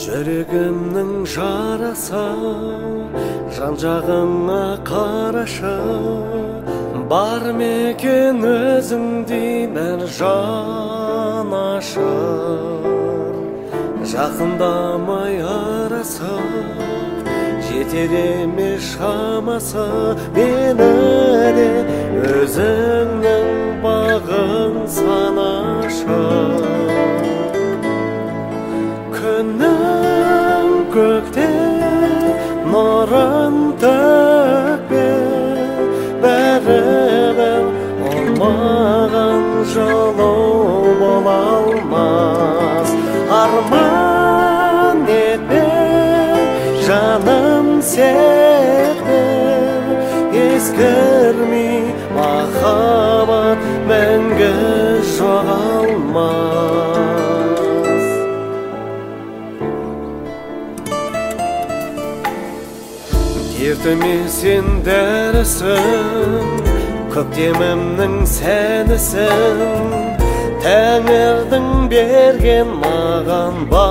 Жүрегімнің жарасы, жан-жағыңа қарашы, бар ма екен өзіңдей бір жанашыр. Жақындамай арасы, жетер емес шамасы, мені де өзіңнің бағың санашы. Күннің көкте нұрын төкпе, бәрібір ол маған жылу бола алмас. Арман етпе, жаным сетпе, ескірмей махаббат мәңгі жоғалмас. Дертіме сен дәрісің, көктемімнің сәнісің, Тәңірдің берген маған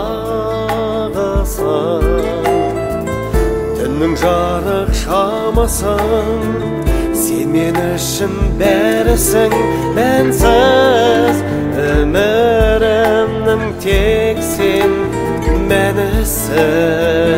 бағысын. Түннің жарық шамасың, сен мен үшін бәрісің, мәнсіз өмірімнің тек сен мәнісің.